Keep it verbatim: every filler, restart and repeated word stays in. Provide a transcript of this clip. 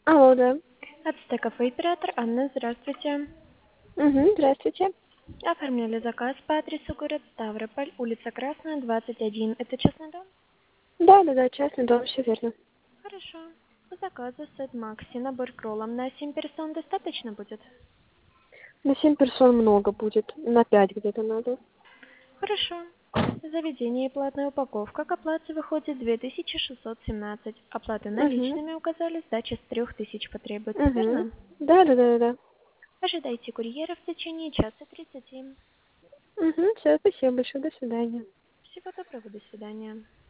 Алло, да. Ацтек Кафе оператор Анна, здравствуйте. Угу, здравствуйте. Оформляли заказ по адресу город Ставрополь, улица Красная, двадцать один. Это частный дом? Да, да, да, частный дом, все верно. Хорошо. По заказу сет Макси, набор кролом на семь персон достаточно будет? На семь персон много будет, на пять где-то надо. Хорошо. Заведение и платная упаковка к оплате выходит две тысячи шестьсот семнадцать. Оплату Угу, наличными указали, сдача с трех тысяч потребуется, угу. верно? Да, да, да, да. Ожидайте курьера в течение часа тридцати. Угу, все, спасибо большое, до свидания. Всего доброго, до свидания.